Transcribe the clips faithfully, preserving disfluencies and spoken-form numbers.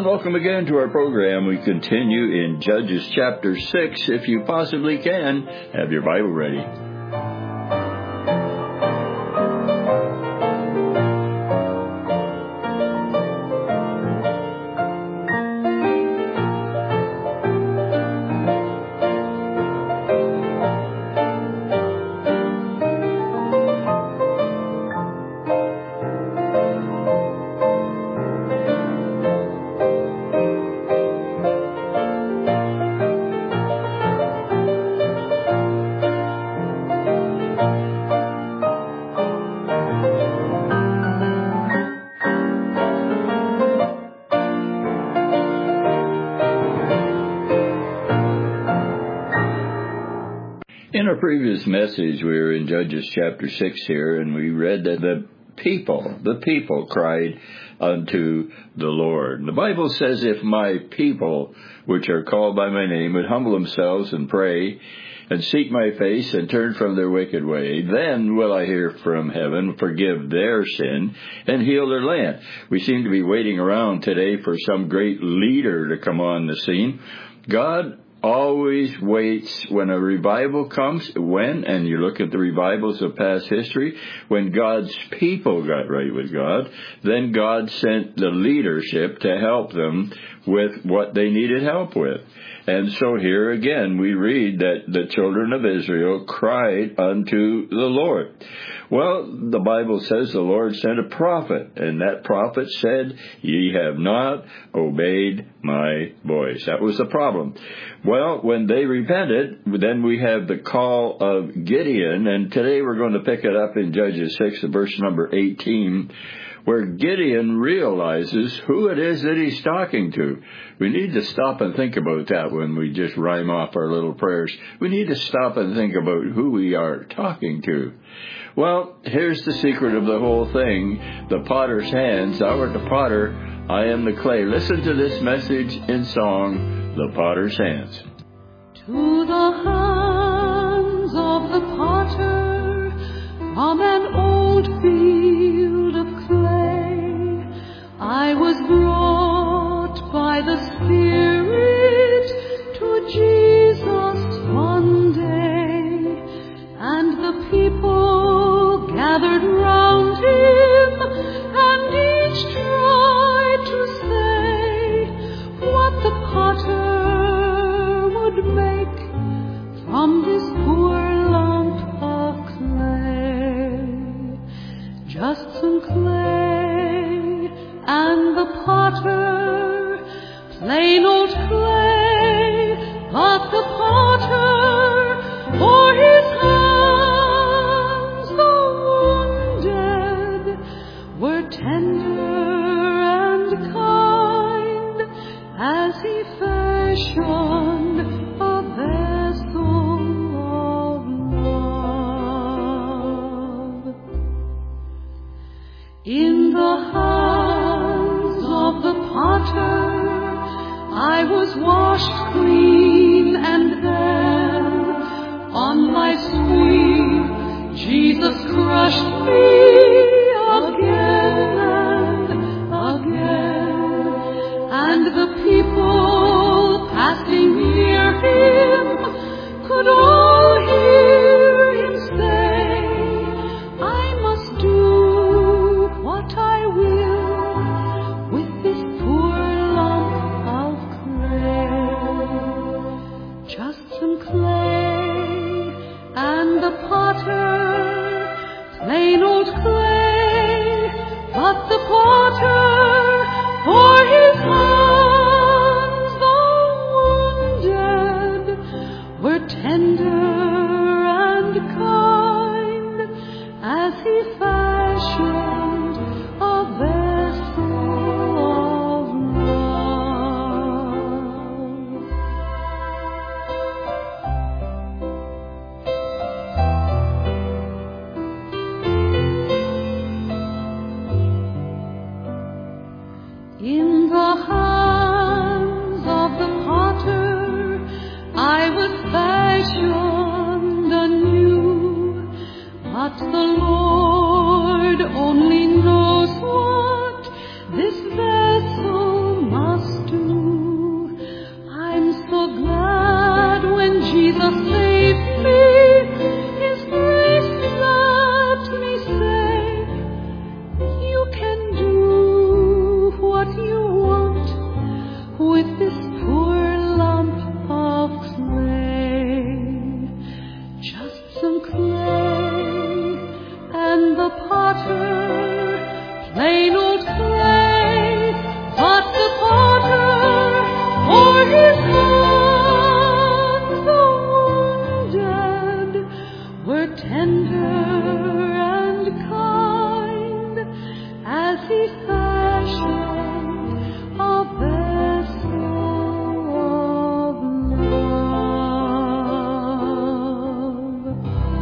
and welcome again to our program. We continue in Judges chapter six. If you possibly can, have your Bible ready. In our previous message, we were in Judges chapter six here, and we read that the people, the people cried unto the Lord. The Bible says, if my people, which are called by my name, would humble themselves and pray and seek my face and turn from their wicked way, then will I hear from heaven, forgive their sin, and heal their land. We seem to be waiting around today for some great leader to come on the scene. God always waits when a revival comes. When, and you look at the revivals of past history, when God's people got right with God, then God sent the leadership to help them with what they needed help with. And so here again we read that the children of Israel cried unto the Lord. Well, the Bible says the Lord sent a prophet, and that prophet said, ye have not obeyed my voice. That was the problem. Well, when they repented, then we have the call of Gideon, and today we're going to pick it up in Judges six, verse number eighteen, where Gideon realizes who it is that he's talking to. We need to stop and think about that when we just rhyme off our little prayers. We need to stop and think about who we are talking to. Well, here's the secret of the whole thing. The potter's hands, thou art the potter, I am the clay. Listen to this message in song, The Potter's Hands. To the hands of the potter, from an old field of clay, I was brought by the Spirit to Jesus one day, and the people gathered round him, and each tried to say what the potter would make from this poor lump of clay. Just some clay, and the potter, plain old clay, but the potter, for his hands, though wounded, were tender and kind, as he fashioned a vessel of love. In the hands of the potter, I was washed clean, and then on my sleeve Jesus crushed me again and again, and the people passing near him could all hear him say, I must do what I will with this poor lump of clay. Just some clay, and the potter, plain old clay, but the potter, for his hands, though wounded, were tender and kind, as he fashioned a vessel of love. In the hands of the potter, I was fashioned anew, but the Lord only knows what this vessel must Jesus saved me. His grace let me say, you can do what you want with this poor lump of clay. Just some clay and the potter, plain old clay, but the potter, for his hands, though wounded, were tender and kind, as he fashioned a vessel of love.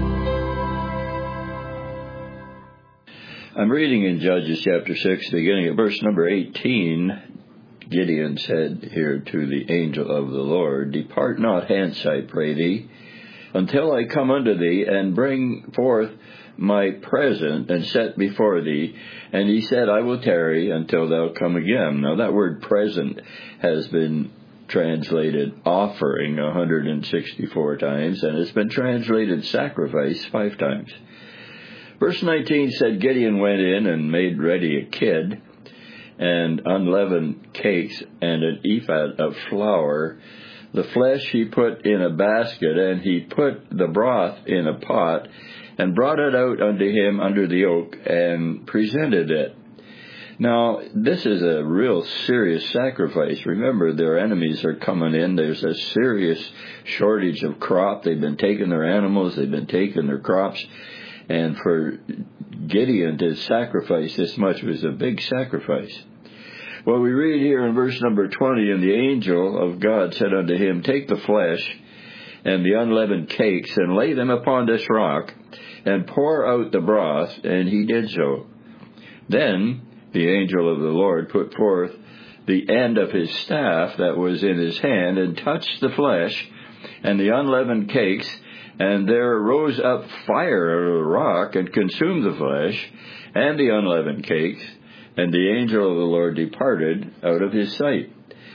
I'm reading in Judges chapter six, beginning at verse number eighteen. Gideon said here to the angel of the Lord, depart not hence, I pray thee, until I come unto thee and bring forth my present and set before thee. And he said, I will tarry until thou come again. Now that word present has been translated offering one hundred sixty-four times, and it's been translated sacrifice five times. Verse nineteen said, Gideon went in and made ready a kid and unleavened cakes and an ephah of flour. The flesh he put in a basket, and he put the broth in a pot, and brought it out unto him under the oak, and presented it. Now, this is a real serious sacrifice. Remember, their enemies are coming in. There's a serious shortage of crop. They've been taking their animals. They've been taking their crops. And for Gideon to sacrifice this much was a big sacrifice. Well, we read here in verse number twenty, and the angel of God said unto him, take the flesh and the unleavened cakes, and lay them upon this rock, and pour out the broth. And he did so. Then the angel of the Lord put forth the end of his staff that was in his hand, and touched the flesh and the unleavened cakes, and there rose up fire out of the rock, and consumed the flesh and the unleavened cakes, and the angel of the Lord departed out of his sight.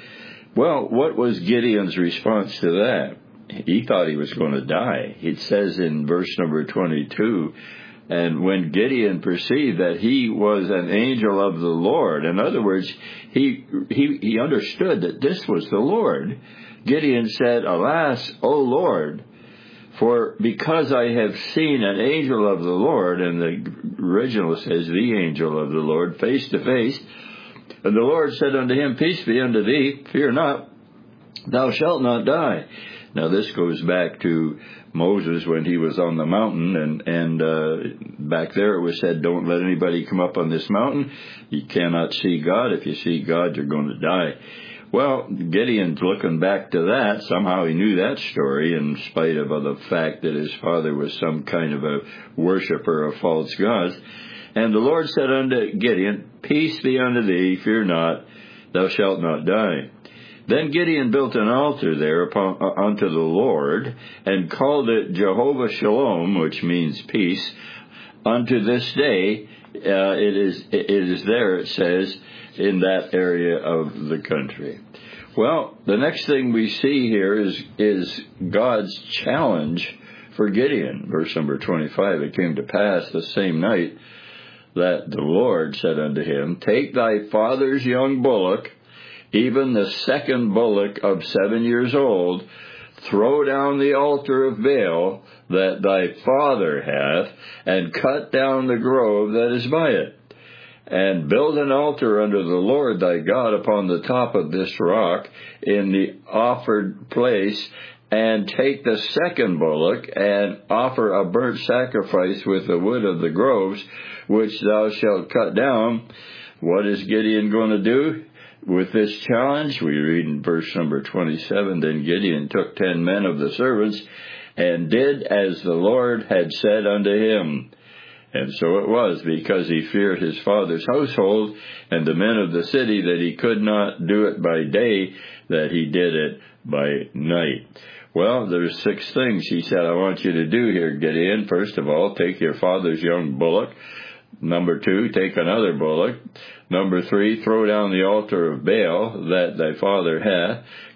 Well, what was Gideon's response to that? He thought he was going to die. It says in verse number twenty-two, and when Gideon perceived that he was an angel of the Lord, in other words, he he, he understood that this was the Lord, Gideon said, alas, O Lord, for because I have seen an angel of the Lord, and the original says the angel of the Lord, face to face, and the Lord said unto him, peace be unto thee, fear not, thou shalt not die. Now this goes back to Moses when he was on the mountain, and, and uh, back there it was said, don't let anybody come up on this mountain. You cannot see God. If you see God, you're going to die. Well, Gideon's looking back to that. Somehow he knew that story, in spite of the fact that his father was some kind of a worshiper of false gods. And the Lord said unto Gideon, peace be unto thee, fear not, thou shalt not die. Then Gideon built an altar there upon, uh, unto the Lord, and called it Jehovah Shalom, which means peace. Unto this day, uh, it is it is there, it says, in that area of the country. Well, the next thing we see here is is God's challenge for Gideon. Verse number twenty-five, it came to pass the same night that the Lord said unto him, take thy father's young bullock, even the second bullock of seven years old, throw down the altar of Baal that thy father hath, and cut down the grove that is by it. And build an altar unto the Lord thy God upon the top of this rock in the offered place, and take the second bullock, and offer a burnt sacrifice with the wood of the groves, which thou shalt cut down. What is Gideon going to do with this challenge? We read in verse number twenty-seven, then Gideon took ten men of the servants, and did as the Lord had said unto him. And so it was, because he feared his father's household and the men of the city, that he could not do it by day, that he did it by night. Well, there's six things he said, I want you to do here, Gideon. First of all, take your father's young bullock. Number two, take another bullock. Number three, throw down the altar of Baal that thy father hath.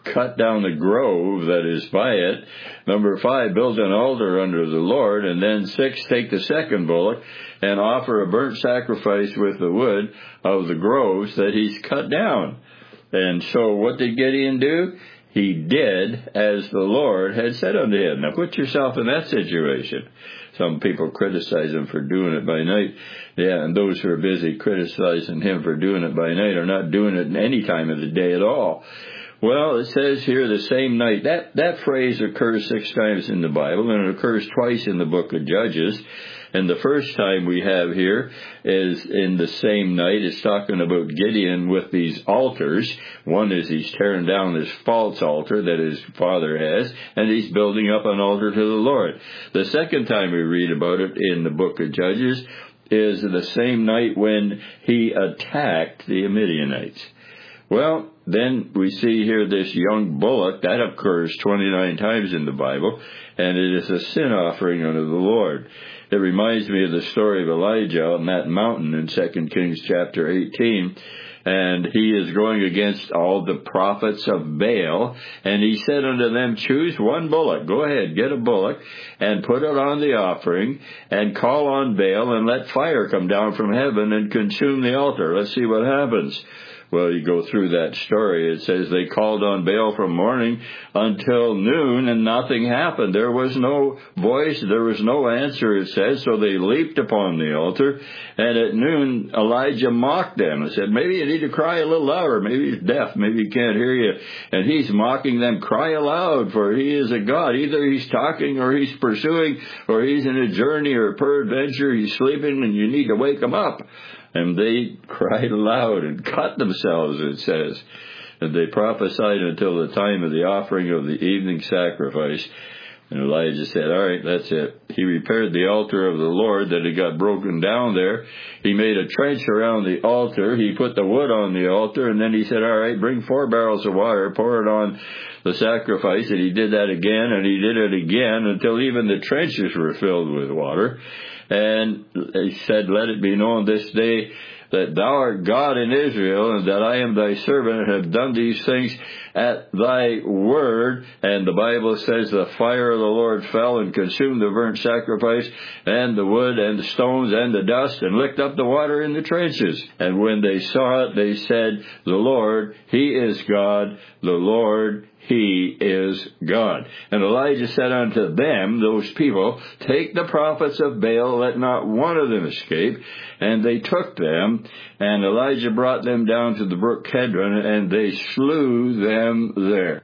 cut down the grove that is by it. Number five, build an altar under the Lord. And then six, take the second bullock and offer a burnt sacrifice with the wood of the groves that he's cut down. And so what did Gideon do? He did as the Lord had said unto him. Now put yourself in that situation. Some people criticize him for doing it by night. Yeah, and those who are busy criticizing him for doing it by night are not doing it any time of the day at all. Well, it says here the same night. That, that phrase occurs six times in the Bible, and it occurs twice in the book of Judges. And the first time we have here is in the same night. It's talking about Gideon with these altars. One is he's tearing down this false altar that his father has, and he's building up an altar to the Lord. The second time we read about it in the book of Judges is the same night when he attacked the Midianites. Well, then we see here this young bullock. That occurs twenty-nine times in the Bible, and it is a sin offering unto the Lord. It reminds me of the story of Elijah on that mountain in Second Kings chapter eighteen. And he is going against all the prophets of Baal. And he said unto them, choose one bullock. Go ahead, get a bullock and put it on the offering and call on Baal and let fire come down from heaven and consume the altar. Let's see what happens. Well, you go through that story. It says they called on Baal from morning until noon, and nothing happened. There was no voice. There was no answer, it says. So they leaped upon the altar, and at noon, Elijah mocked them and said, maybe you need to cry a little louder. Maybe he's deaf. Maybe he can't hear you. And he's mocking them. Cry aloud, for he is a God. Either he's talking or he's pursuing, or he's in a journey, or peradventure he's sleeping, and you need to wake him up. And they cried aloud and cut themselves, it says. And they prophesied until the time of the offering of the evening sacrifice. And Elijah said, all right, that's it. He repaired the altar of the Lord that had got broken down there. He made a trench around the altar. He put the wood on the altar. And then he said, all right, bring four barrels of water, pour it on the sacrifice. And he did that again, and he did it again until even the trenches were filled with water. And he said, let it be known this day that thou art God in Israel, and that I am thy servant, and have done these things at thy word. And the Bible says the fire of the Lord fell and consumed the burnt sacrifice, and the wood, and the stones, and the dust, and licked up the water in the trenches. And when they saw it, they said, the Lord, he is God, the Lord, he is God. And Elijah said unto them, those people, take the prophets of Baal, let not one of them escape. And they took them, and Elijah brought them down to the brook Kedron, and they slew them there.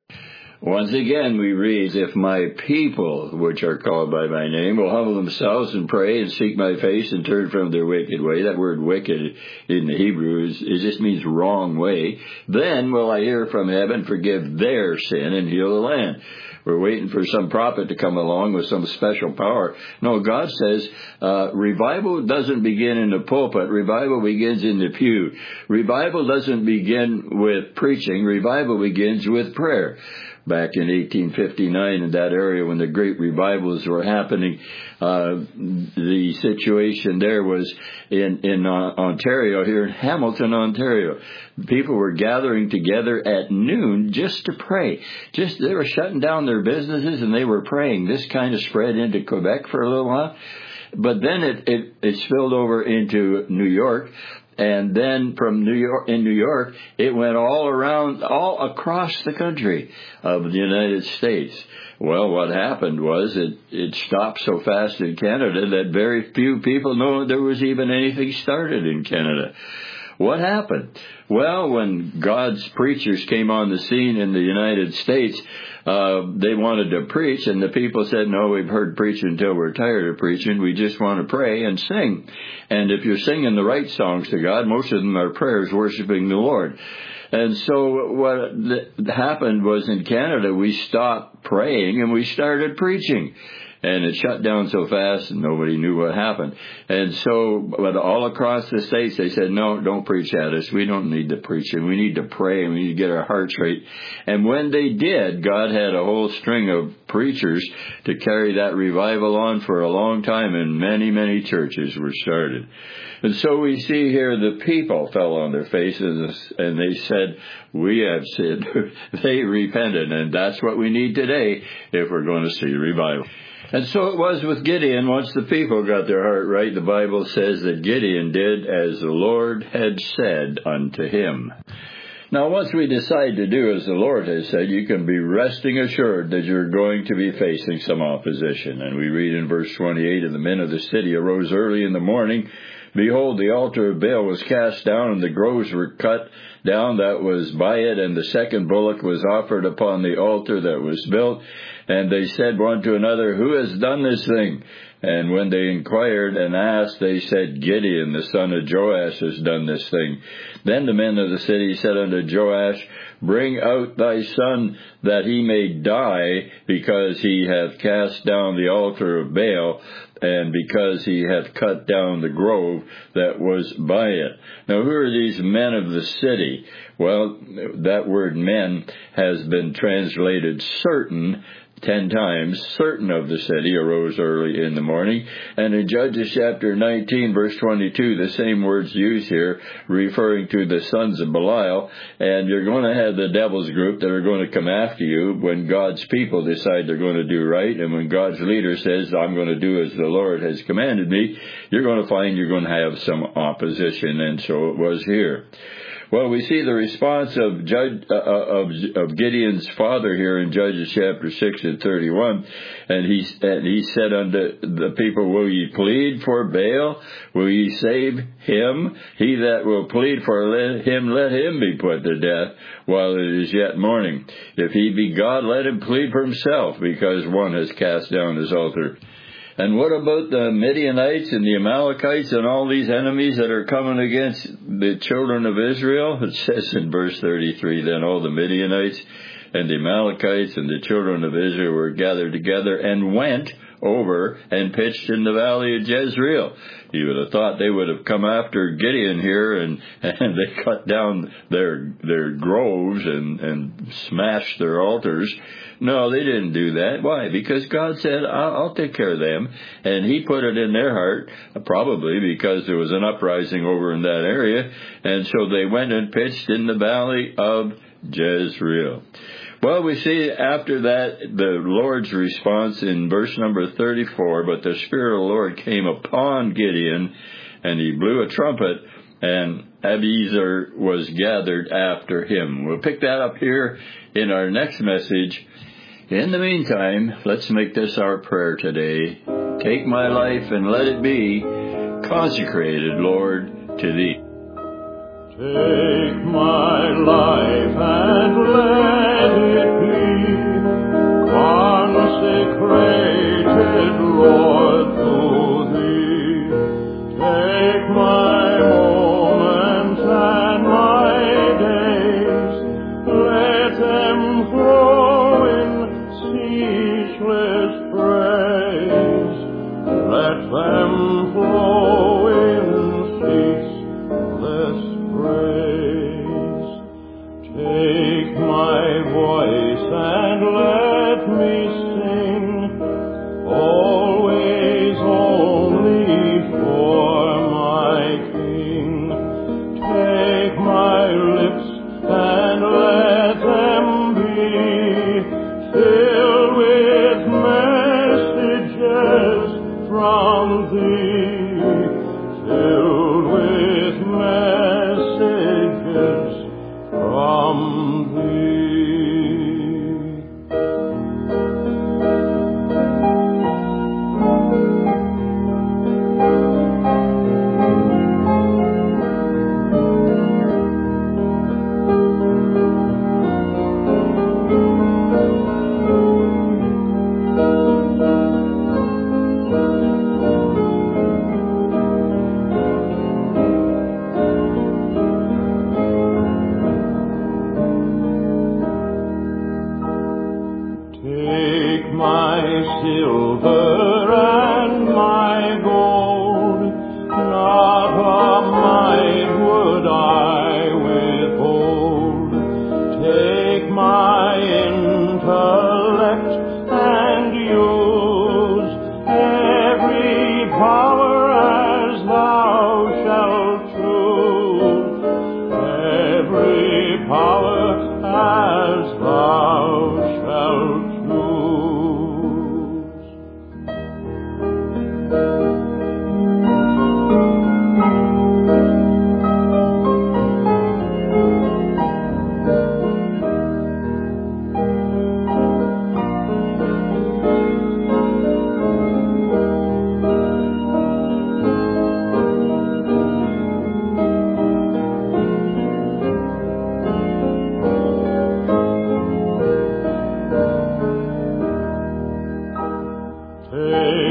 Once again we read, if my people, which are called by my name, will humble themselves and pray and seek my face and turn from their wicked way. That word wicked in the Hebrew is, it just means wrong way. Then will I hear from heaven, forgive their sin, and heal the land. We're waiting for some prophet to come along with some special power. No, God says uh, revival doesn't begin in the pulpit. Revival begins in the pew. Revival doesn't begin with preaching. Revival begins with prayer. Back in eighteen fifty-nine, in that area when the great revivals were happening, uh, the situation there was in, in uh, Ontario, here in Hamilton, Ontario. People were gathering together at noon just to pray. Just, they were shutting down their businesses and they were praying. This kind of spread into Quebec for a little while. But then it, it, it spilled over into New York. And then from New York, in New York, it went all around, all across the country of the United States. Well, what happened was it, it stopped so fast in Canada that very few people know there was even anything started in Canada. What happened? Well, when God's preachers came on the scene in the United States, uh, they wanted to preach, and the people said, no, we've heard preaching until we're tired of preaching. We just want to pray and sing. And if you're singing the right songs to God, most of them are prayers worshiping the Lord. And so what happened was in Canada, we stopped praying and we started preaching. And it shut down so fast and nobody knew what happened. And so, but all across the states, they said, no, don't preach at us. We don't need to preach. And we need to pray and we need to get our hearts right. And when they did, God had a whole string of preachers to carry that revival on for a long time, and many, many churches were started. And so we see here the people fell on their faces and they said, we have sinned. They repented, and that's what we need today if we're going to see revival. And so it was with Gideon. Once the people got their heart right, the Bible says that Gideon did as the Lord had said unto him. Now, once we decide to do as the Lord has said, you can be resting assured that you're going to be facing some opposition. And we read in verse twenty-eight, and the men of the city arose early in the morning. Behold, the altar of Baal was cast down, and the groves were cut down that was by it, and the second bullock was offered upon the altar that was built. And they said one to another, who has done this thing? And when they inquired and asked, they said, Gideon, the son of Joash, has done this thing. Then the men of the city said unto Joash, bring out thy son, that he may die, because he hath cast down the altar of Baal, and because he hath cut down the grove that was by it. Now, who are these men of the city? Well, that word men has been translated certain ten times. Certain of the city arose early in the morning. And in Judges chapter nineteen, verse twenty-two, the same words used here, referring to the sons of Belial. And you're going to have the devil's group that are going to come after you when God's people decide they're going to do right. And when God's leader says, I'm going to do as the Lord has commanded me, you're going to find you're going to have some opposition. And so it was here. Well, we see the response of, Judge, uh, of of Gideon's father here in Judges chapter six and thirty-one, and he and he said unto the people, will ye plead for Baal? Will ye save him? He that will plead for him, let him be put to death while it is yet morning. If he be God, let him plead for himself, because one has cast down his altar. And what about the Midianites and the Amalekites and all these enemies that are coming against the children of Israel? It says in verse thirty-three, then all the Midianites and the Amalekites and the children of Israel were gathered together and went over and pitched in the valley of Jezreel. You would have thought they would have come after Gideon here, and, and they cut down their their groves and, and smashed their altars. No, they didn't do that. Why? Because God said, I'll, I'll take care of them. And he put it in their heart, probably because there was an uprising over in that area. And so they went and pitched in the valley of Jezreel. Well, we see after that the Lord's response in verse number thirty-four, but the Spirit of the Lord came upon Gideon, and he blew a trumpet, and Abiezer was gathered after him. We'll pick that up here in our next message. In the meantime, let's make this our prayer today. Take my life and let it be consecrated, Lord, to Thee. Take my life and let it be consecrated, Lord, to Thee. Take my moments and my days, let them flow in ceaseless praise. Let them flow in ceaseless praise. Take my voice and let me sing, always only for my King. Take my lips and let them be filled with messages from Thee, filled with messages from Thee. Take my silver and my gold, not a mite would I withhold. Take my intellect and Take